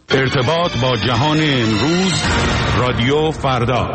ارتباط با جهان امروز، رادیو فردا.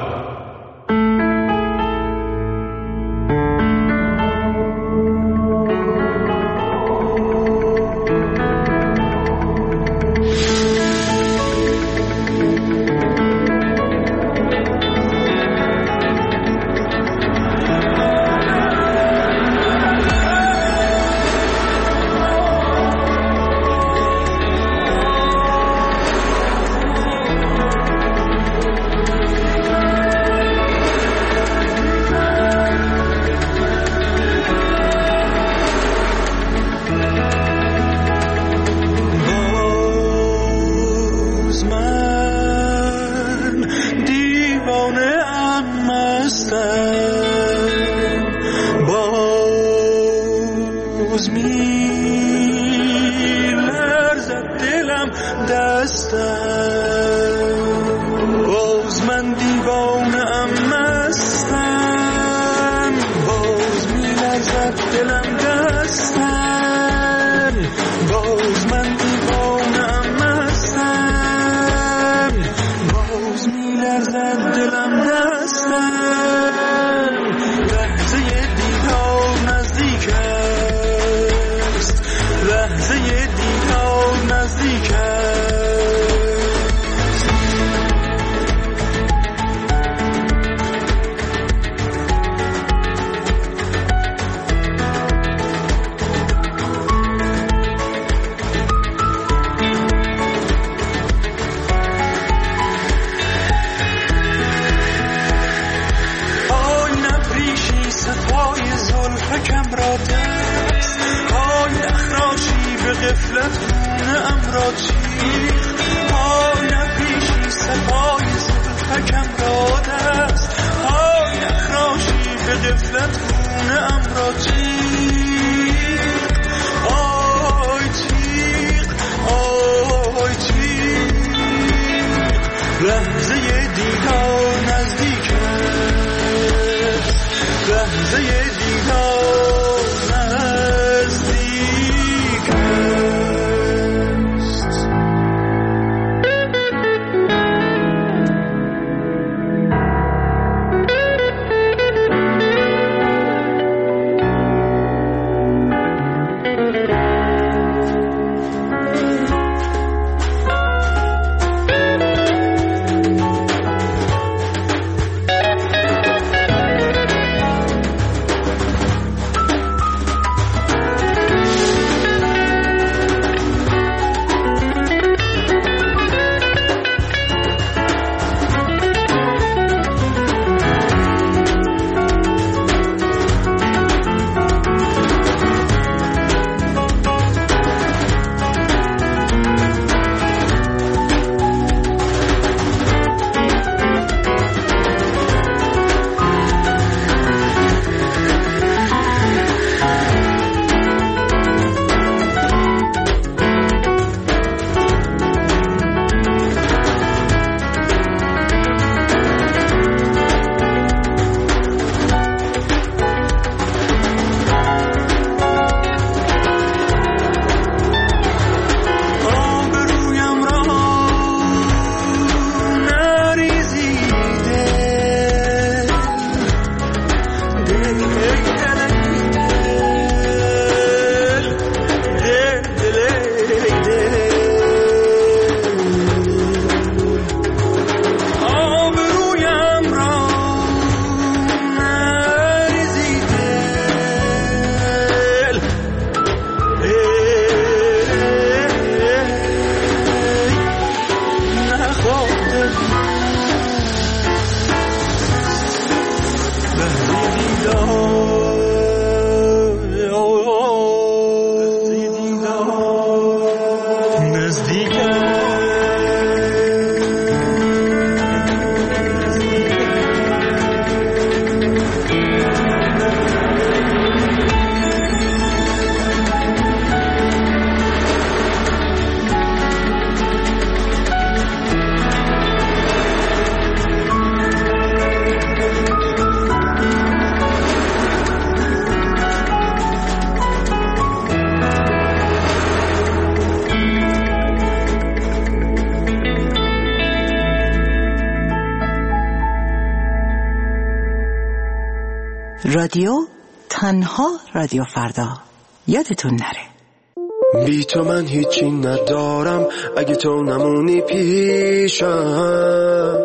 رادیو تنها رادیو فردا، یادتون نره. بی تو من هیچی ندارم اگه تو نمونی پیشم،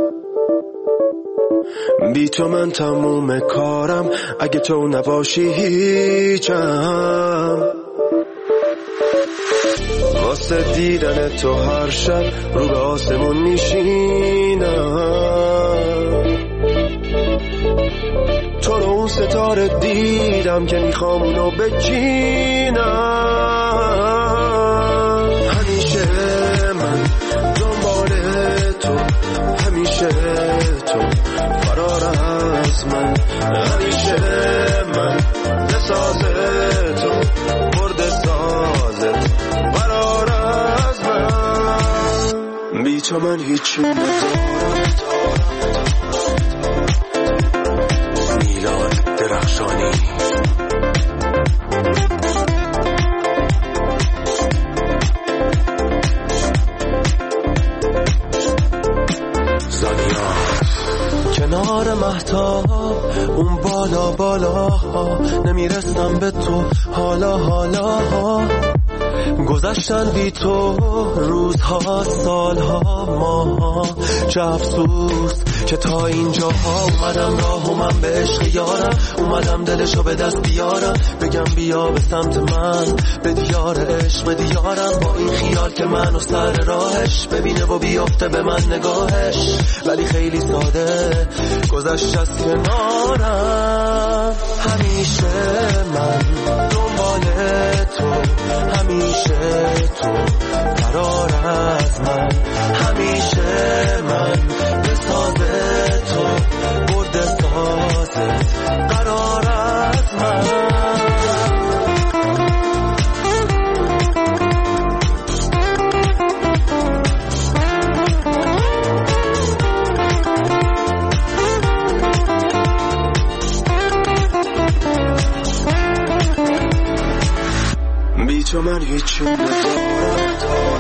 بی تو من تموم کارم اگه تو نباشی هیچم. واسه دیدن تو هر شب رو به آسمون میشینم، تو رو اون ستاره دیدم که میخوام اونو بچینم. همیشه من دنبال تو، همیشه تو فرار از من، همیشه من بساز تو برد سازت فرار از من. بی تو من هیچی ندارم. میلاد درخشانی. کنار مهتاب اون بالا بالا نمیرسم به تو حالا گذشتن بی تو روزها سالها ماها، چه افسوس که تا اینجا اومدم راه و من به عشق یارم، اومدم دلشو به دست بیارم، بگم بیا به سمت من به دیار عشق به دیارم، با این خیال که منو سر راهش ببینه و بیافته به من نگاهش، ولی خیلی ساده گذشت از کنارم. همیشه من دنبال تو، همیشه تو فرار از من، همیشه من به ساز تو برد سازت قرار از من. بی تو من هیچی ندارم.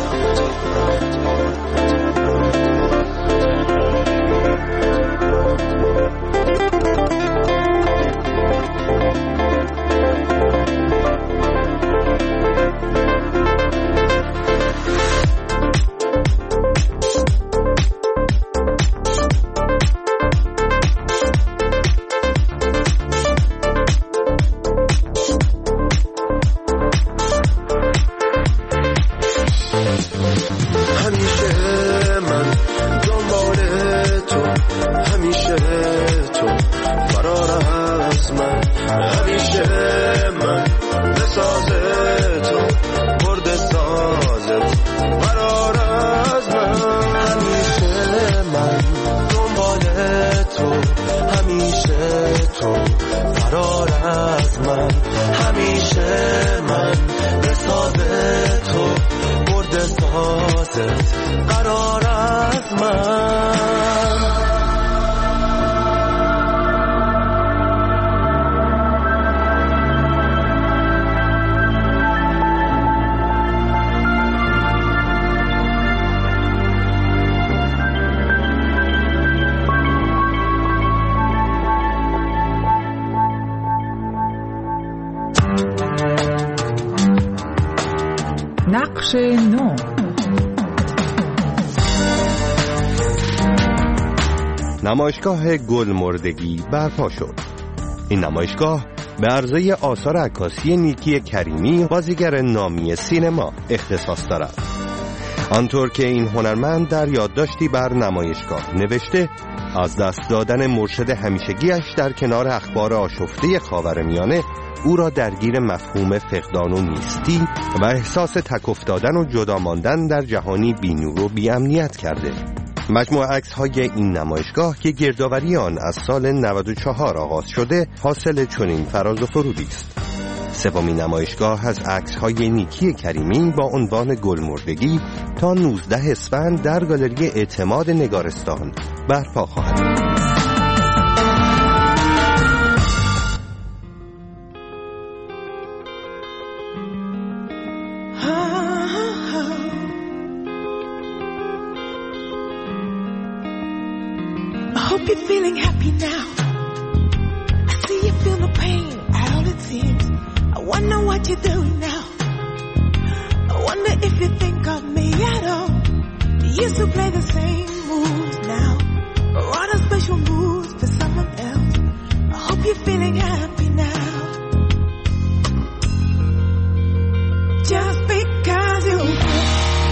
نقش نو. نمایشگاه گلمردگی برپا شد. این نمایشگاه به عرضه آثار عکاسی نیکی کریمی، بازیگر نامی سینما، اختصاص دارد. آنطور که این هنرمند در یادداشتی بر نمایشگاه نوشته، از دست دادن مرشد همیشگیش در کنار اخبار آشفته خاورمیانه او را درگیر مفهوم فقدان و نیستی و احساس تک افتادن و جدا ماندن در جهانی بی‌نور و بی‌امنیت کرده. مجموعه عکس‌های این نمایشگاه که گردآوری آن از سال 94 آغاز شده، حاصل چنین فراز و فرودی است. سومین نمایشگاه از عکس‌های نیکی کریمی با عنوان گلمردگی تا 19 اسفند در گالری اعتماد نگارستان برپا خواهد بود. Hope you're feeling happy now. I see you wonder what you're doing now. I wonder if you think of me at all. You used to play the same moves now, or other special moves for someone else. I hope you're feeling happy now. Just because you feel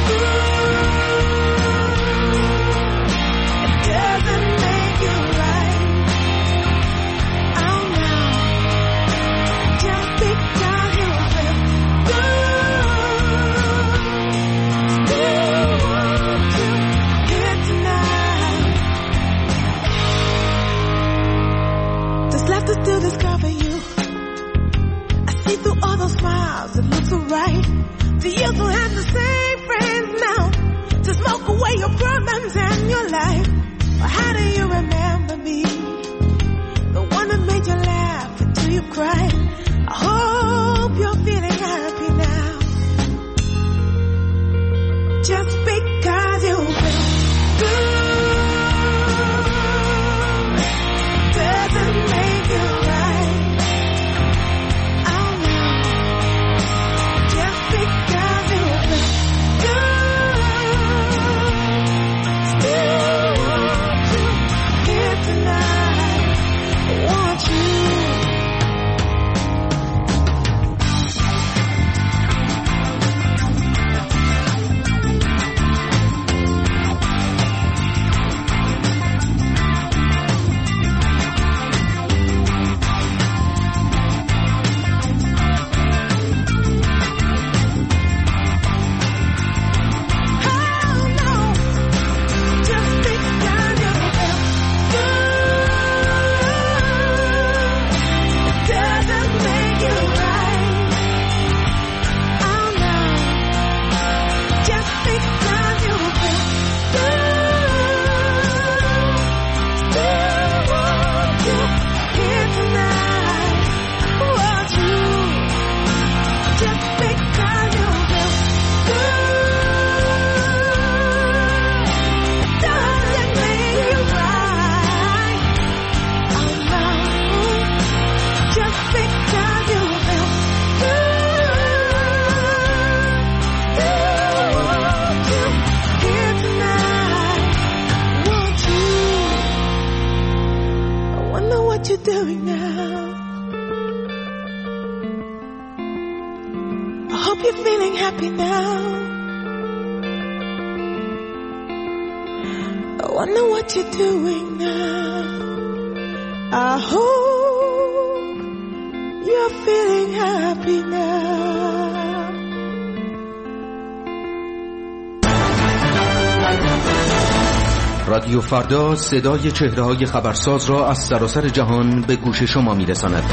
good, it doesn't make you right. Oh no. Just because you feel good, still want you here tonight. Just left to still discover you. I see through all those smiles, it looks so right. Do you still have the same friends now to smoke away your problems and your life? Or how do you remember me? The one that made you laugh until you cried. I hope you're feeling happy now. Just because you feel good doesn't make you right. Oh no. Just because you feel good, still want you here tonight. I want you. Doing now. I hope you're feeling happy now. I wonder what you're doing now. I hope you're feeling happy now. رادیو فردا صدای چهره‌های خبرساز را از سراسر جهان به گوش شما می‌رساند.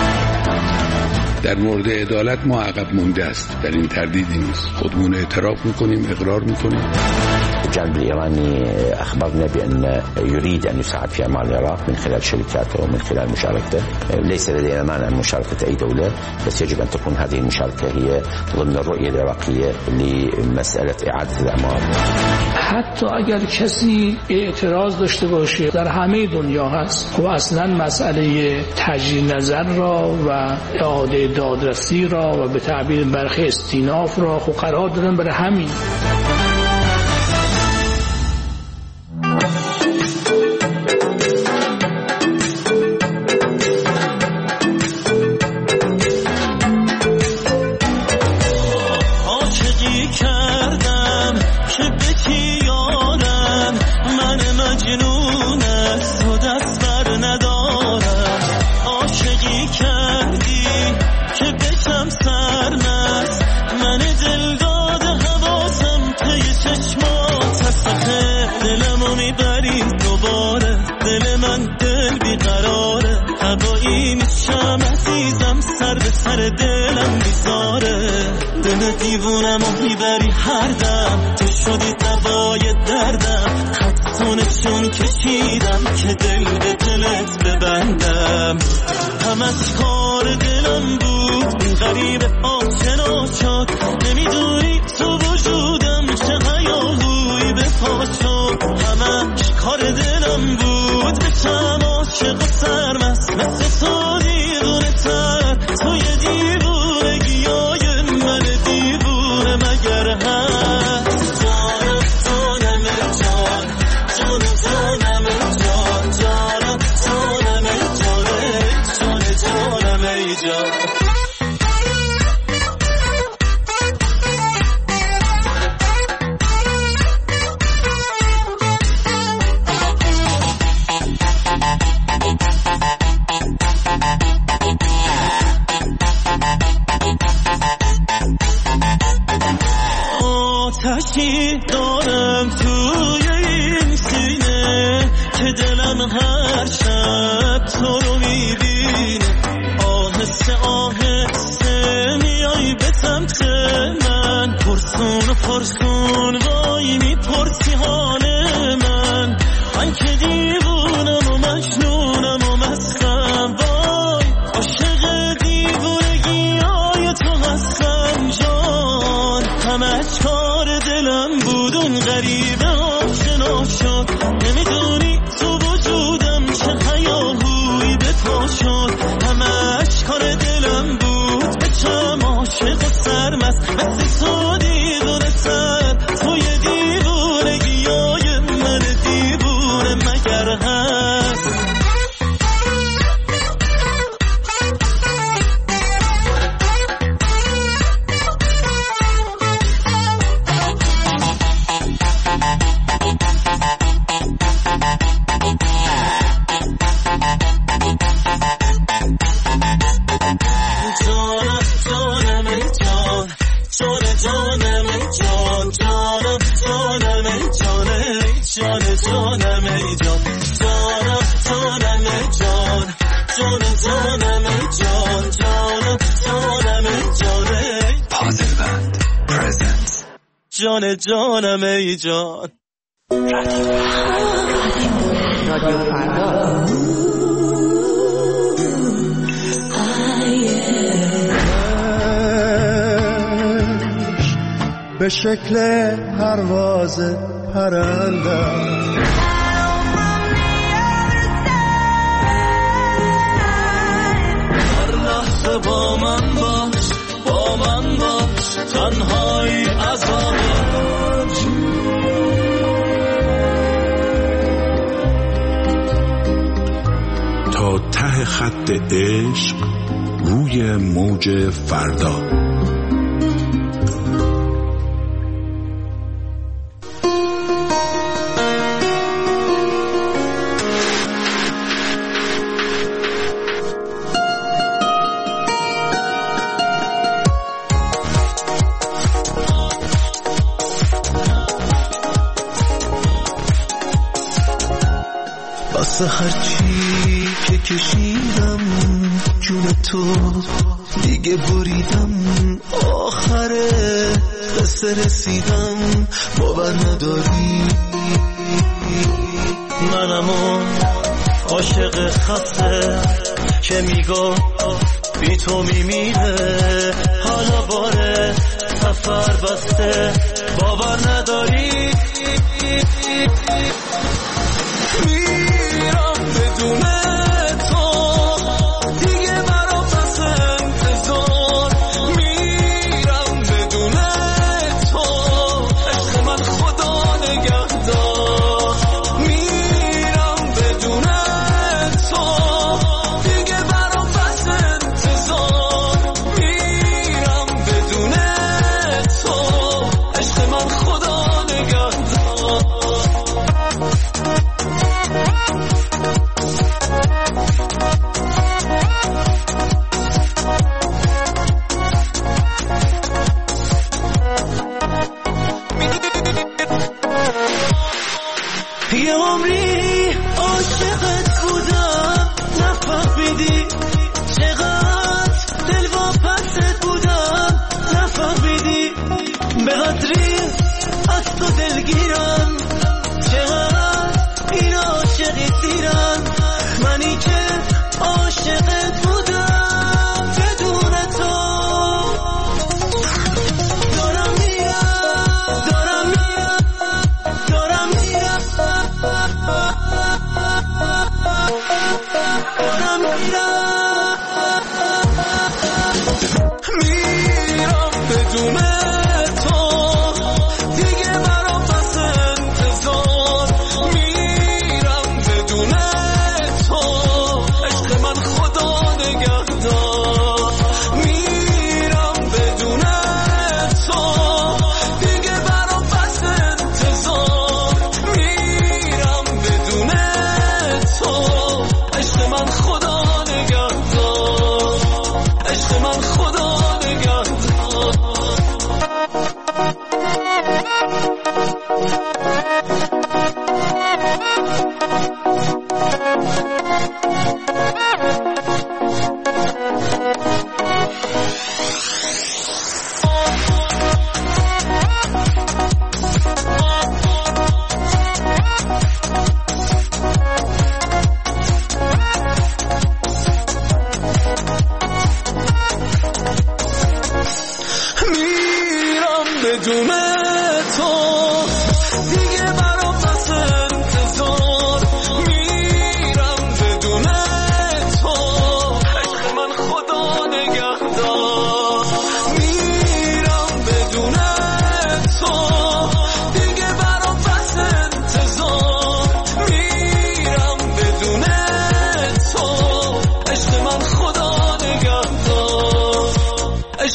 در مورد عدالت ما عقب مونده است، در این تردیدی نیست. خودمون اعتراف می‌کنیم، اقرار می‌کنیم. الجانب الإيراني أخبرنا بأن يريد أن يساعد في أعمال العراق من خلال شركاته ومن خلال مشاركته. ليس لدينا مانع من مشاركة أي دولة، بس يجب أن تكون هذه المشاركة هي ضمن الرؤية العراقية لمسألة إعادة الأعمار. حتی اگر کسی اعتراض داشته باشه در همه دنیا هست و اصلا مسئله تجدید نظر را و اعاده دادرسی را و به تعبیر برخی استیناف را خب قرار دادن برای همین. دلم بیزاره دل دیوونمو میبری هر دم تو شدی دوای دردم خطونشون کشیدم که دل به دلت ببندم همش کار دلم بود این غریب آشنا شد نمیدونی تو وجودم چه هیاهوی به پا شد همش کار دلم بود بشم عاشق و سرمست مثل تو دیوونه تر توی دیوونه میدانم توی این سینه که دلم هر شب تو رو میبینه. آهسته آهسته میای به سمت من، پرسون و پرسون وای میپرسی حال من. من که دیوونم و مجنونم و مستم، وای عاشق دیوونگی های تو هستم جان. همه کار دلم بود اون غریبه آشنا شد، نمیدونی تو وجودم چه هیاهویی به پا شد. همه کار دلم بود به چم عاشق و سرمست، مثل تو دیوونه سر توی دیوونگی های من دیوونه مگر هست. جان جانم ای جان. رادیو فردا. به شکل پرواز پرنده هر لحظه با من باش، با من باش، تنهایی عذاب. تا ته خط عشق روی موج فردا. واسه هرچی که کشیدم جون تو دیگه بریدم، آخره قصه رسیدم باور نداری. منم اون عاشق خسته که میگو بی تو میمیره، حالا باره سفر بسته باور نداری. میرم بدون تو دیگه برا پس انتظار، میرم بدون تو عشق من خدا نگهدار. میرم بدون تو دیگه برا پس انتظار، میرم بدون تو عشق من خدا نگهدار. یه عمری عاشقت بودم نفهمیدی، چقدر دلواپست بودم نفهمیدی، به قدری از تو دلگیرم، چقدر این عاشقی سیرم، منی که عاشقت بودم بدون تو. دارم میرم دارم میرم دارم میرم دارم میرم بدون تو دیگه برا پس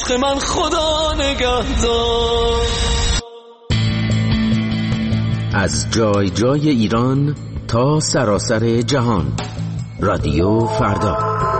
عشق من خدا نگهدار. از جای جای ایران تا سراسر جهان، رادیو فردا.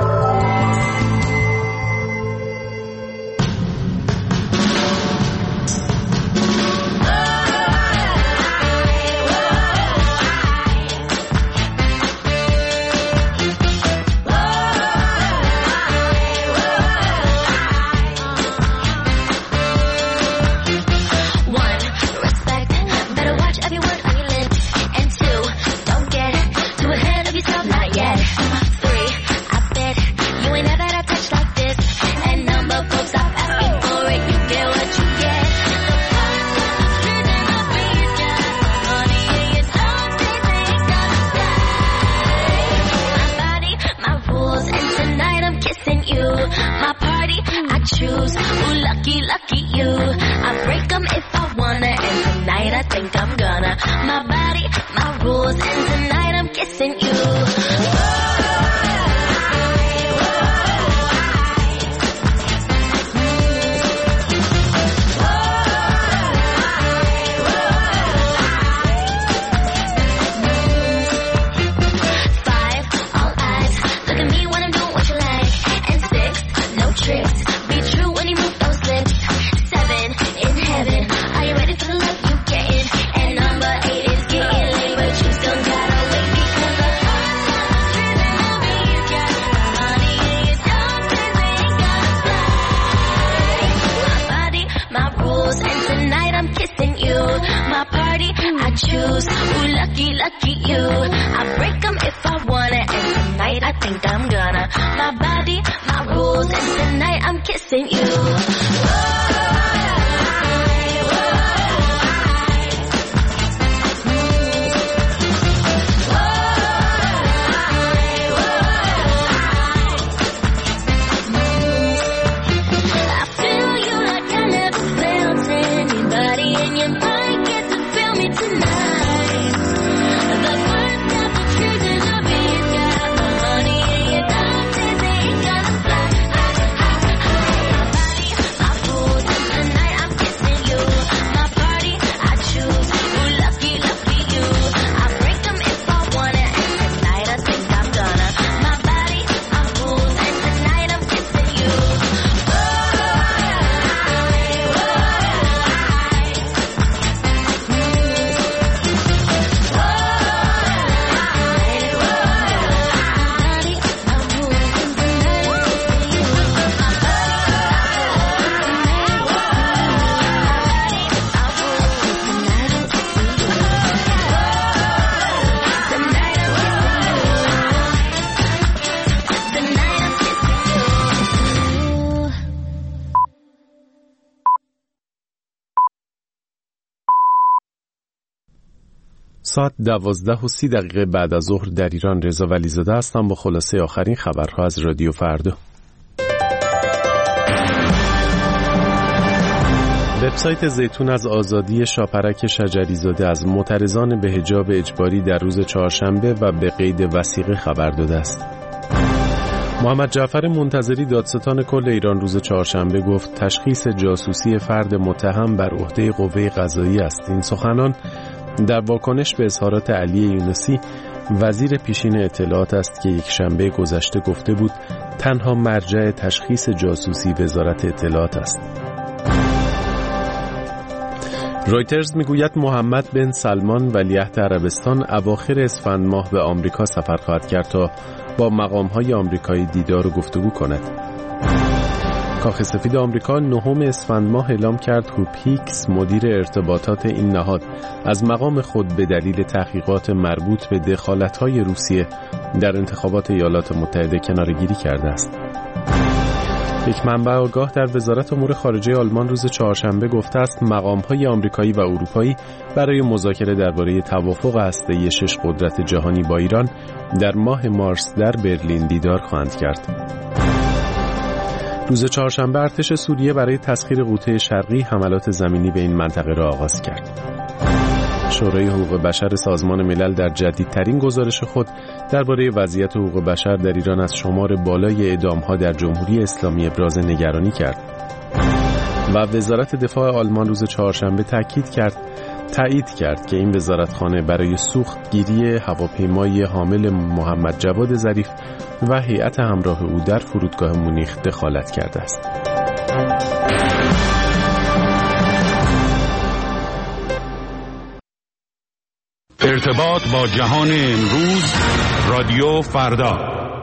ساعت 12:30 بعد از ظهر در ایران. رضا ولیزاده هستم با خلاصه آخرین خبرها از رادیو فردا. وبسایت زیتون از آزادی شاپرک شجریزاده از معترضان به حجاب اجباری در روز چهارشنبه و به قید وثیقه خبر داده است. محمد جعفر منتظری دادستان کل ایران روز چهارشنبه گفت تشخیص جاسوسی فرد متهم بر عهده قوه قضاییه است. این سخنان در واکنش به اظهارات علی یونسی وزیر پیشین اطلاعات است که یک شنبه گذشته گفته بود تنها مرجع تشخیص جاسوسی وزارت اطلاعات است. رویترز میگوید محمد بن سلمان ولیعهد عربستان اواخر اسفند ماه به آمریکا سفر خواهد کرد تا با مقام‌های آمریکایی دیدار و گفتگو کند. کاخ سفید آمریکا 9 اسفند ماه اعلام کرد هوپ هیکس مدیر ارتباطات این نهاد از مقام خود به دلیل تحقیقات مربوط به دخالت‌های روسیه در انتخابات ایالات متحده کناره‌گیری کرده است. یک منبع آگاه در وزارت امور خارجه آلمان روز چهارشنبه گفته است مقام‌های آمریکایی و اروپایی برای مذاکره درباره توافق هسته‌ای 6 قدرت جهانی با ایران در ماه مارس در برلین دیدار خواهند کرد. روز چهارشنبه ارتش سوریه برای تسخیر غوطه شرقی حملات زمینی به این منطقه را آغاز کرد. شورای حقوق بشر سازمان ملل در جدیدترین گزارش خود درباره وضعیت حقوق بشر در ایران از شمار بالای اعدام‌ها در جمهوری اسلامی ابراز نگرانی کرد. و وزارت دفاع آلمان روز چهارشنبه تایید کرد که این وزارتخانه برای سوختگیری هواپیمای حامل محمد جواد ظریف و هیئت همراه او در فرودگاه مونیخ دخالت کرده است. ارتباط با جهان امروز، رادیو فردا.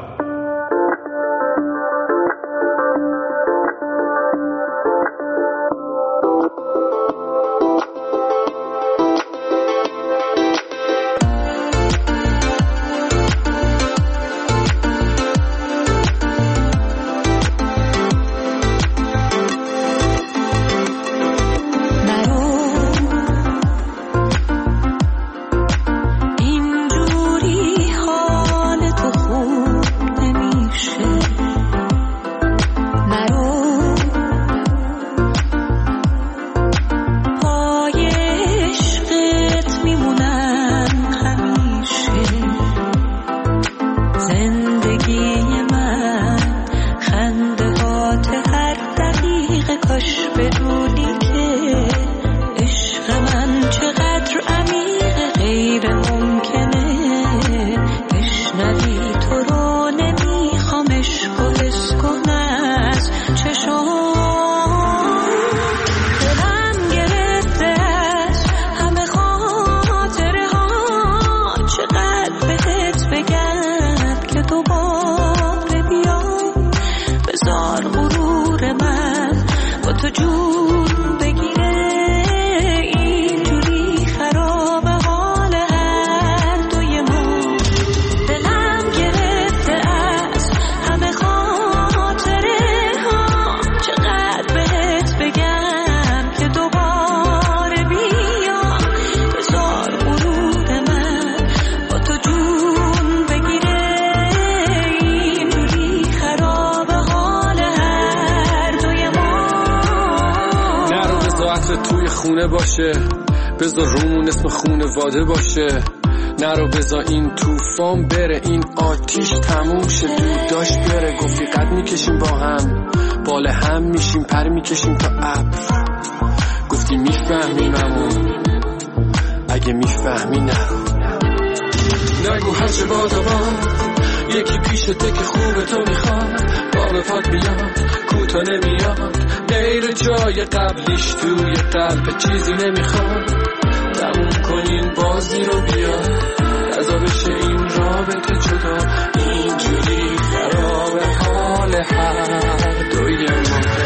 باشه، بذار رومون اسم خونواده باشه، نرو بذار این طوفان بره، این آتیش تموم شه، دود داشت بره، گفتی قد میکشیم با هم، بال هم میشیم، پر میکشیم تا ابر، گفتی میفهمیممون، اگه میفهمی نرو، نگو هرچه بادا یکی پیشته که خوبه تو میخواد، با پات میاد کوتا نمیاد، غیر جای قبلیش توی قلب چیزی نمیخواد، تموم کنین بازی رو بیا، ازا بشه این رابطه جدا، اینجوری خراب حال هر دوی ما.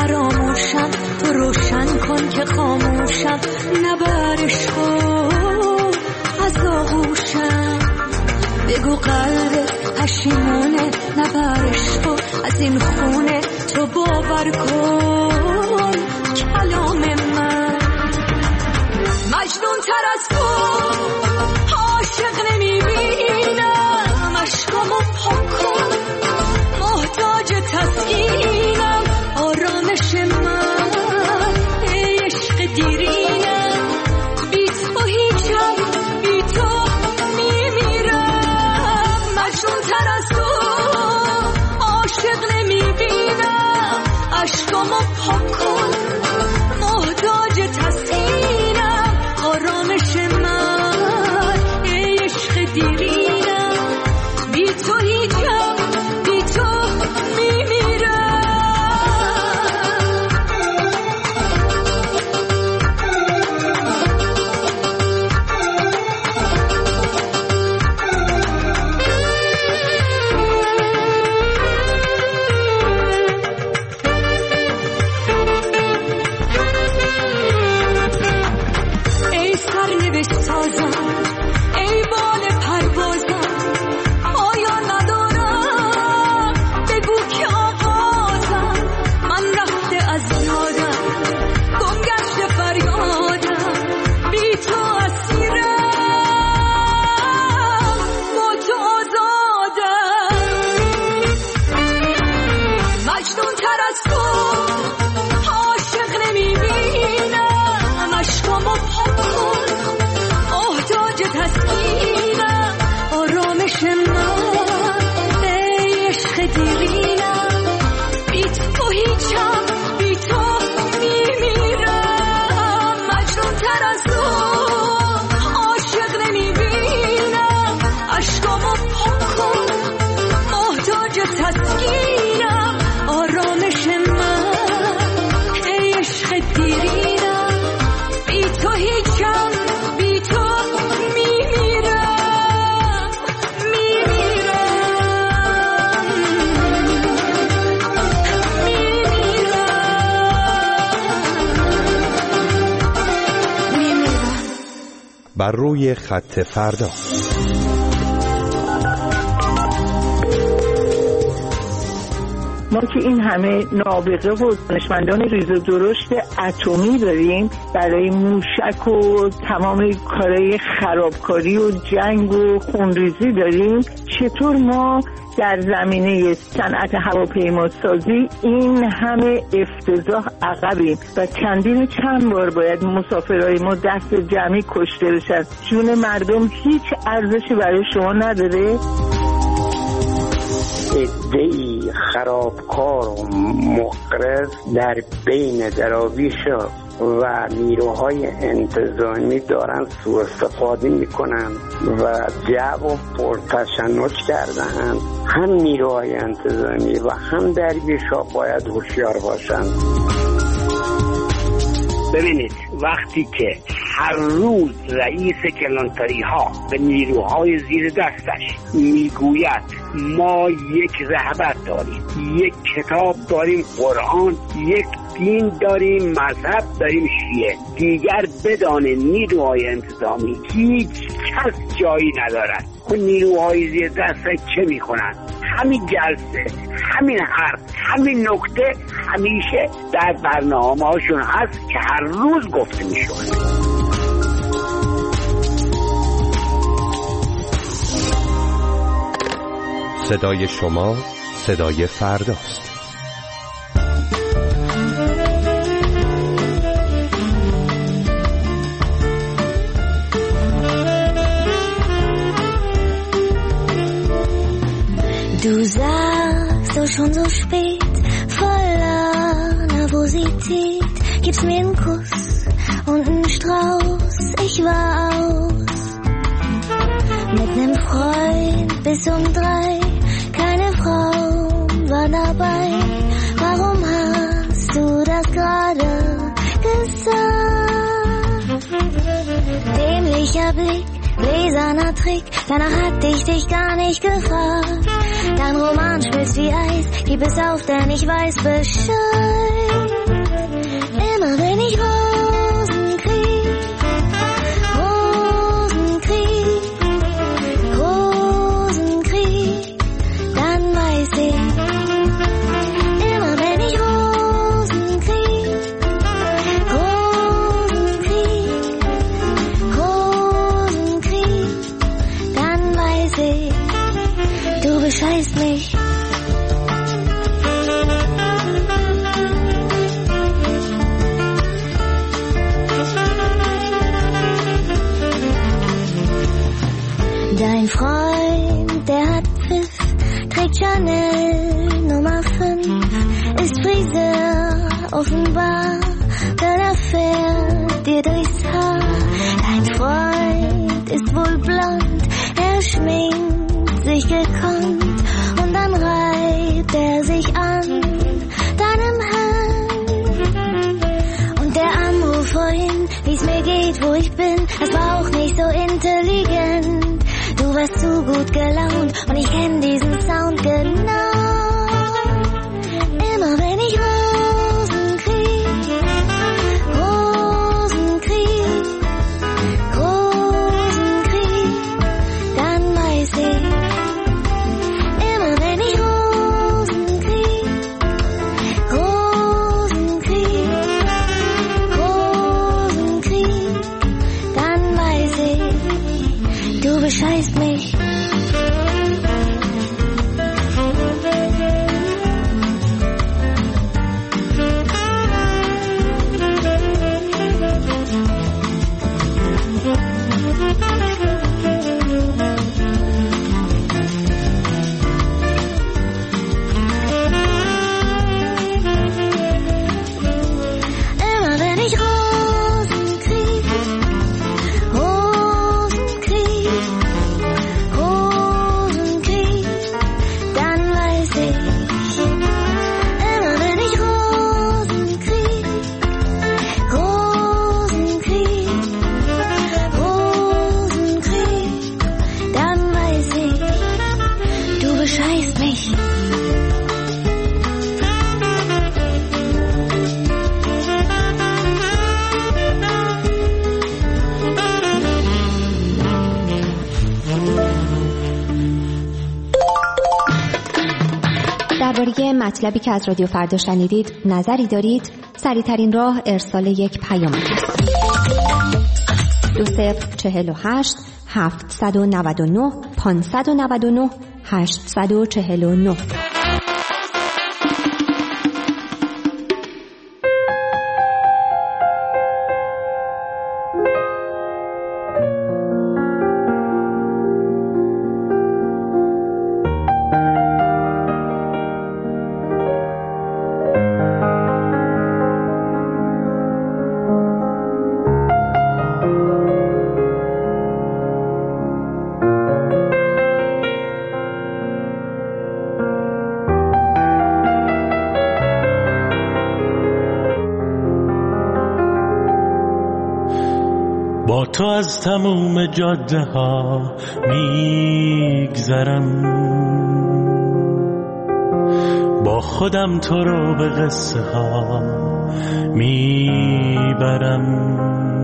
فراموشم، تو روشن کن که خاموشم، نبرش کن از آغوشم. بگو قلبت پشیمونه، نبرش کن از این خونه، تو باور کن کلام من. مجنون تر از تو عاشق نمیبینم، عشقامو پاک کن محتاج تسکینم، آرامش من ای عشق دیرینم، بی تو هیچم، بی تو میمیرم. مجنون تر از تو عاشق نمیبینم، عشقامو پاک کن محتاج تسکینم، آرامش من ای عشق دیرینم، بی تو هیچم، بی تو میمیرم. ای سرنوشت سازم، ای بال پروازم، آیا ندارم بگو که آغازم، من رفته از یادم، گم گشته فریادم، بی تو اسیرم، با تو آزادم. مجنون تر از تو عاشق نمیبینم، عشقامو پاک کن محتاج تسکینم، آرامش من ای عشق دیرینم، بی تو هیچم، بی تو میمیرم. مجنون تر از تو عاشق نمیبینم، عشقامو پاک کن محتاج تسکینم، آرامش من ای عشق دیرینم، بی تو هیچم، بی تو میمیرم، بر روی خط فردا. ما که این همه نابغه و دانشمندان ریز و درشت اتمی داریم برای موشک و تمام کارهای خرابکاری و جنگ و خونریزی داریم، چطور ما در زمینه صنعت هواپیماسازی این همه افتضاح عقبیم و چند بار باید مسافرهای ما دست جمعی کشته بشن؟ جون مردم هیچ ارزشی برای شما نداره؟ عده‌ای خرابکار و مقرض در بین دراویش و نیروهای انتظامی دارن سوء استفاده میکنن و جو و پرتشنج کردن. هم نیروهای انتظامی و هم درویش ها باید هوشیار باشن. ببینید وقتی که هر روز رئیس کلانتری ها به نیروهای زیر دستش میگوید ما یک رهبر داریم، یک کتاب داریم قرآن، یک دین داریم، مذهب داریم شیعه، دیگر بدانه نیروهای انتظامی هیچ کس جایی ندارد. و نیروهای زیر دستش چه میکنن؟ همین جلسه، همین حرف، همین نکته همیشه در برنامه هاشون هست که هر روز گفته میشود. صدای شما صدای فرداست. Du sagst so schon so spät, voller Nervosität, gibst mir einen Kuss und einen Strauß, ich war aus. Mit nem Freund bis um 3, keine Frau war dabei. Warum hast du das gerade gesagt? Dämlicher Blick, gläserner Trick, danach hatte ich dich gar nicht gefragt. Dein Roman schmilzt wie Eis, gib Gib es auf, denn ich weiß Bescheid. Immer wenn ich Rosen krieg, dann weiß ich. Immer wenn ich Rosen krieg, dann weiß ich, du bescheißt mich. Dein Freund, der hat Pfiff, trägt Chanel Nummer 5, ist Friseur, offenbar, denn er fährt dir durchs Haar. Dein Freund ist wohl blond, er schminkt sich gekonnt und dann reibt er sich an deinem Hemd. Und der Anruf vorhin, wie's mir geht, wo ich bin, das war auch nicht so intelligent. Du warst zu gut gelaunt und ich kenn diesen Sound genau. Immer wenn ich Rosen krieg, dann weiß ich. Immer wenn ich Rosen krieg, dann weiß ich. Du bescheißt mich. درباره مطلبی که از رادیو فردا شنیدید نظری دارید؟ سریع‌ترین راه ارسال یک پیام است. 2048 799 599 849. با تو از تموم جاده ها میگذرم، با خودم تو رو به قصه ها میبرم.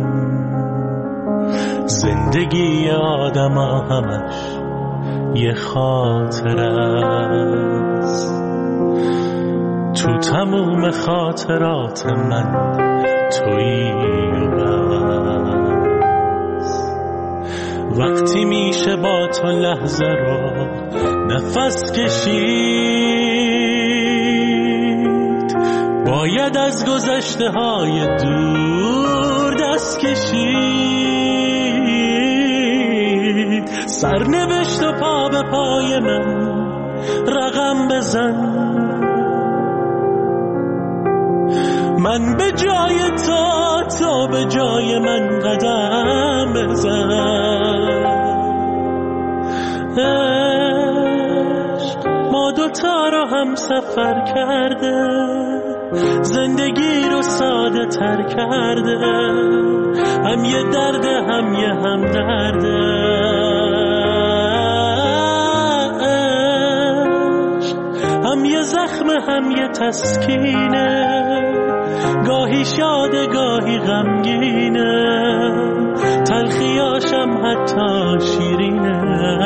زندگی آدم ها همش یه خاطر است، تو تموم خاطرات من تویی و بس. وقتی میشه با تو لحظه رو نفس کشید، باید از گذشته های دور دست کشید. سرنوشت و پا به پای من رقم بزن، من به جای تو به جای من قدم بزن. عشق ما دوتا رو هم سفر کرده، زندگی رو ساده تر کرده، هم یه درده هم یه هم درده. هم یه زخم هم یه تسکینه، گاهی شاده گاهی غمگینه، تلخیاشم حتی شیرینه.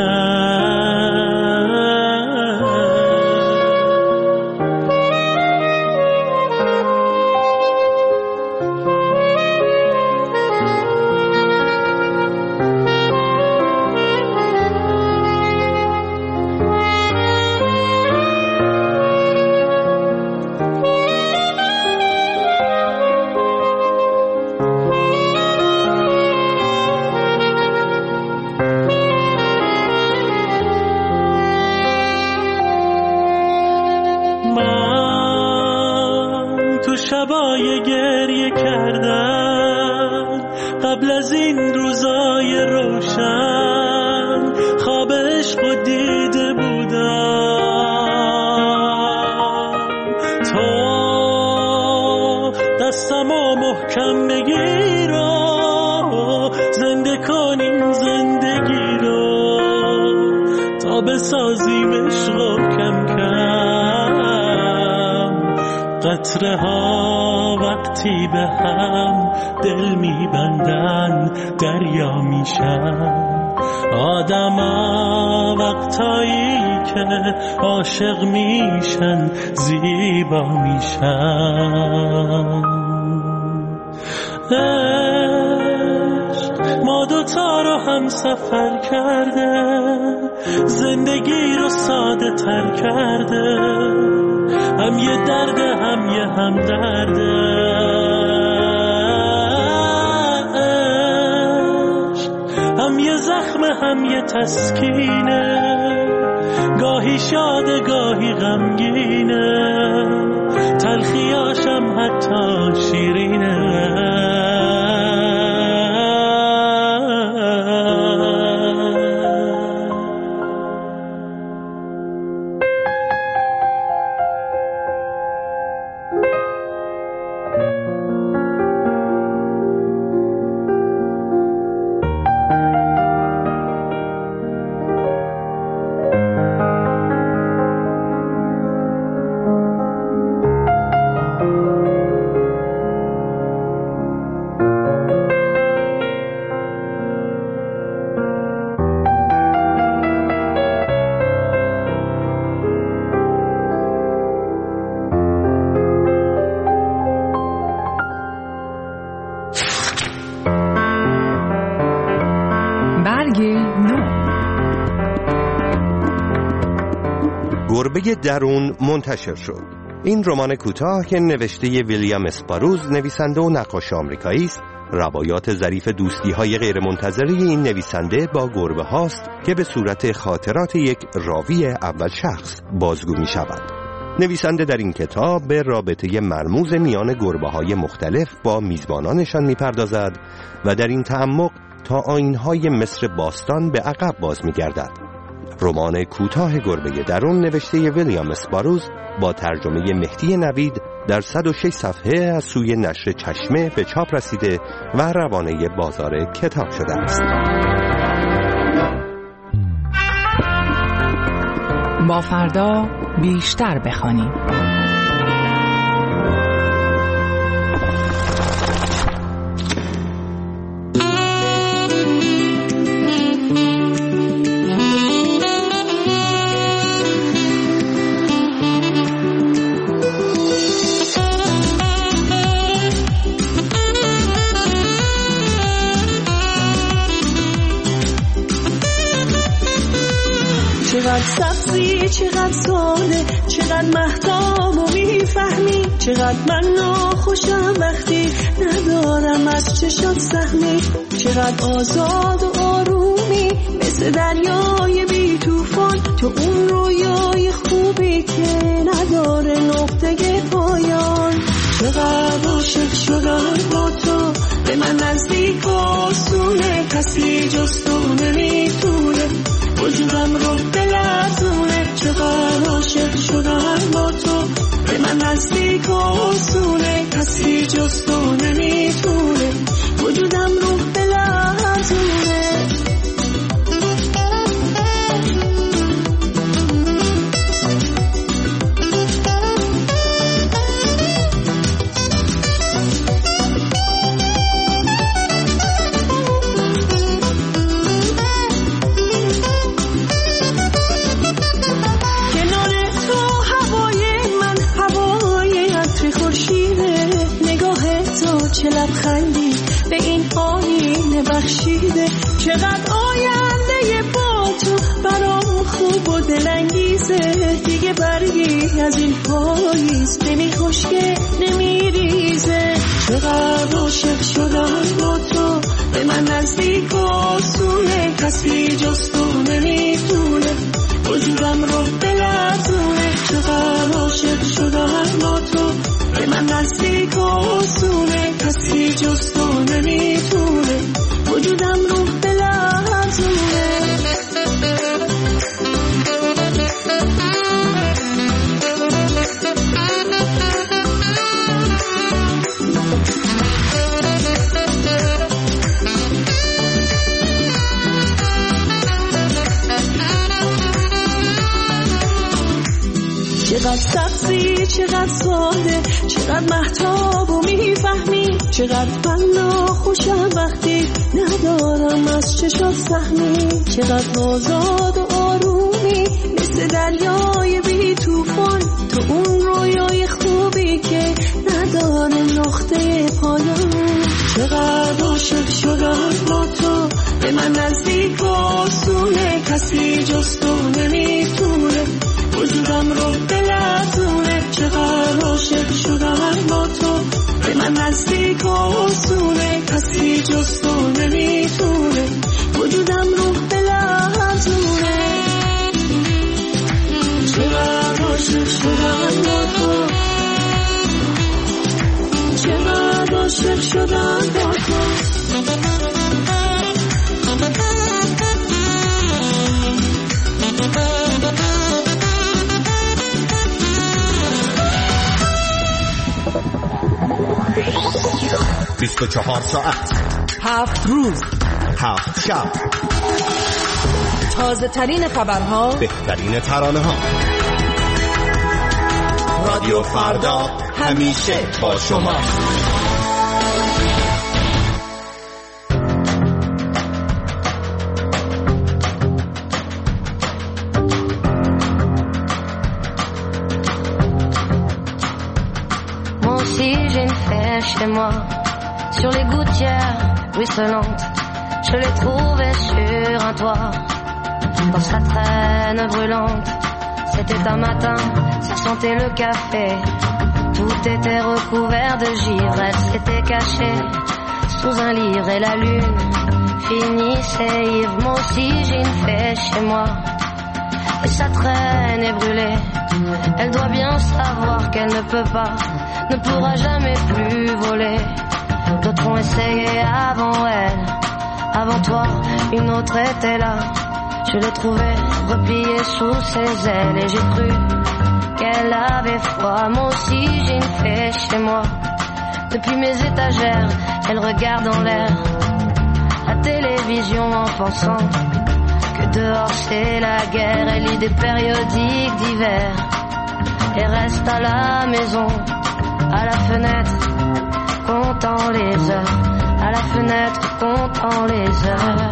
شبای گریه کردن قبل از این روزای روشن، خواب عشق و دیده بودم. تو دستمو محکم بگیر و زنده کن این زندگی رو، تا بسازیم عشق و کم کم قطره ها وقتی به هم دل میبندن دریا میشن. آدما وقتایی که عاشق میشن زیبا میشن. عشق ما دوتا رو هم سفر کرده، زندگی رو ساده تر کرده، هم یه درده هم یه هم درده. هم یه زخم هم یه تسکینه، گاهی شاده گاهی غمگینه، تلخیاشم حتی شیرینه. گربه درون منتشر شد. این رمان کوتاه که نوشته ویلیام اسپاروز، نویسنده و نقاش آمریکایی است، روایات ظریف دوستی‌های غیرمنتظره این نویسنده با گربه هاست که به صورت خاطرات یک راوی اول شخص بازگو می‌شود. نویسنده در این کتاب به رابطه مرموز میان گربه‌های مختلف با میزبانانشان می‌پردازد و در این تعمق تا آیین‌های مصر باستان به عقب باز می‌گردد. رمان کوتاه گربه درون نوشته ویلیام اسپاروز با ترجمه مهدی نوید در 106 صفحه از سوی نشر چشمه به چاپ رسیده و روانه بازار کتاب شده است. با فردا بیشتر بخوانیم. چقدر سبزی چقدر ساده، چقدر مهتاب و میفهمی، چقدر من ناخوشم وقتی ندارم از چشات سهمی، چقدر آزاد و آرومی مثل دریای بی توفان، تو اون رویای خوبی که نداره نقطه پایان. چقدر عاشق شدم با تو، به من نزدیک و آسونه، کسی جز تو نمیتونه وجودم رو بلرزونه. چقدر عاشق شدم با تو، به من نزدیک و آسونه، کسی جز تو نمیتونه وجودم رو بلرزونه. چه لبخندی به این آینه بخشیده، چقدر آینده با تو برام خوب و دلانگیزه. دیگه برگی از این پاییز نمی خشکه نمی ریزه. چقدر عاشق شدم با تو به من نزدیک و آسونه، کسی جز تو نمیتونه وجودم رو بلرزونه. چقدر عاشق شدم با تو به من نزدیک و آسونه، کسی جز تو نمیتونه وجودم رو بلرزونه. چقدر سبزی چقدر ساده، چقدر مهتاب و میفهمی، چقدر فنا خوشم وقتی ندارم از چشات سهمی. چقدر آزاد و آرومی مثل دریای بی توفان، تو اون رویای خوبی که نداره نقطه پایان. چقدر عاشق شدم با تو به من نزدیک و آسونه، کسی جز تو نمیتونه وجودم رو بلرزونه. چقدر عاشق شدم با تو به من نزدیک و آسونه، کسی جز تو نمیتونه وجودم رو بلرزونه. چقدر عاشق شدم با تو، چقدر عاشق شدم با تو. بیست و 24 ساعت 7 روز 7 شب، تازه ترین خبرها، بهترین ترانه ها. رادیو فردا همیشه با شما. Chez moi, sur les gouttières ruisselantes, je l'ai trouvé sur un toit, dans sa traîne brûlante. C'était un matin, ça sentait le café, tout était recouvert de givre. Elle s'était cachée sous un livre et la lune finissait ivre. Moi aussi j'ai une fée chez moi, et sa traîne est brûlée. Elle doit bien savoir qu'elle ne peut pas, ne pourra jamais plus voler. D'autres ont essayé avant elle, avant toi, une autre était là. Je l'ai trouvée repliée sous ses ailes et j'ai cru qu'elle avait froid. Moi aussi j'ai une fée chez moi, depuis mes étagères, elle regarde en l'air la télévision en pensant que dehors c'est la guerre. Elle lit des périodiques d'hiver et reste à la maison, à la fenêtre, comptant les heures, à la fenêtre, comptant les heures.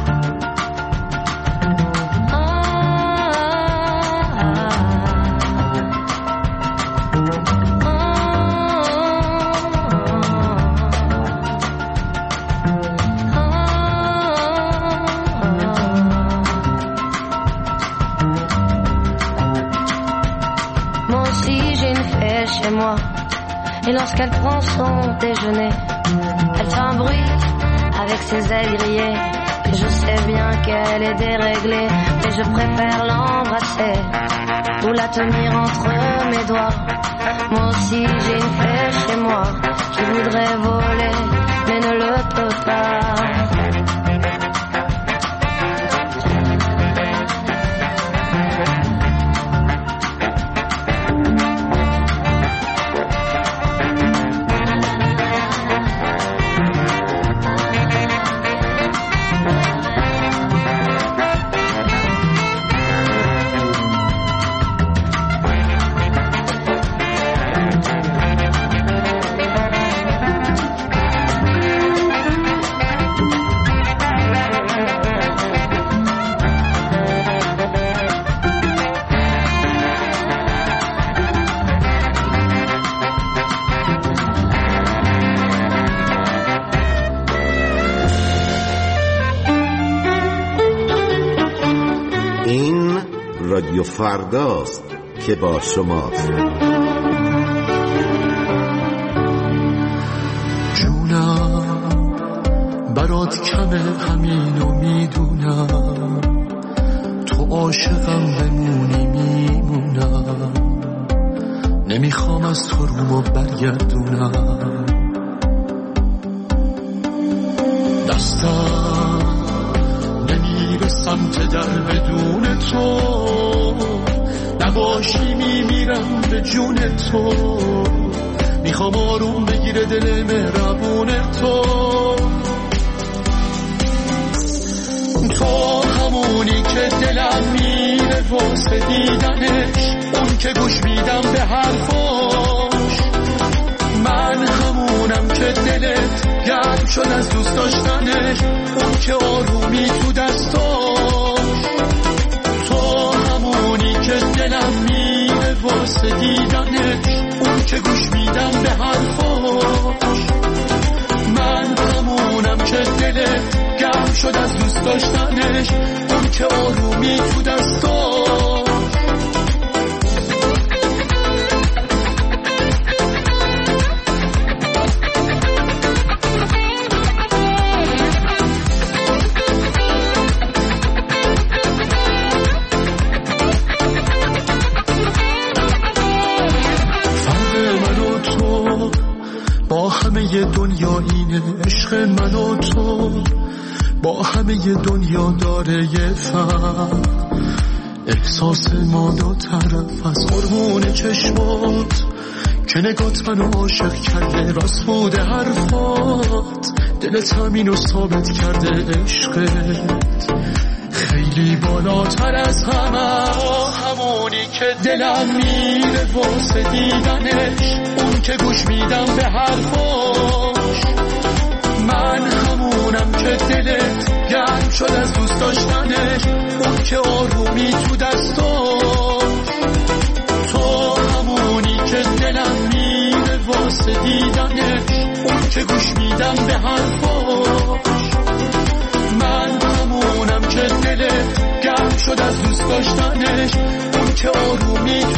Moi aussi j'ai une fée chez moi, et lorsqu'elle prend son déjeuner, elle fait un bruit avec ses ailes grillées. Et je sais bien qu'elle est déréglée, mais je préfère l'embrasser ou la tenir entre mes doigts. Moi aussi j'ai une fée chez moi, je voudrais voler, mais ne le peux pas. رادیو فرداست که با شماست. جونم برات کمه همینو میدونم، تو عاشقم بمونی میمونم، نمیخوام از تو رومو برگردونم. دستم نمیره سمت در بدون تو، نباشی میمیرم به جون تو، میخوام آروم بگیره دل مهربون تو. تو همونی که دلم میره واسه دیدنش، اون که گوش میدم به حرفاش. من همونم که دلت گرم شد از دوست داشتنش، اون که آرومی تو دستاش. تو همونی که دلم میره واسه دیدنش، اون که گوش میدم به حرفاش. من همونم که دلت گرم شد از دوست داشتنش، اون که آرومی تو دستاش. با همه دنیا اینه، عشق من و تو با همه دنیا داره یه فرق. احساس ما دو طرف از قربون چشمات، که نگات منو عاشق کرده، راست بوده حرفات، دلت همینو ثابت کرده. عشقت خیلی بالاتر از همه، همونی که دلم میره واسه دیدنش، اون که گوش میدم به حرفاش. من همونم که دلت گرم شد از دوست داشتنش، اون که آرومی تو دستاش. تو همونی که دلم میره واسه دیدنش، اون که گوش میدم به حرفاش. من همونم که دلت گرم شد از دوست داشتنش، اون که آرومی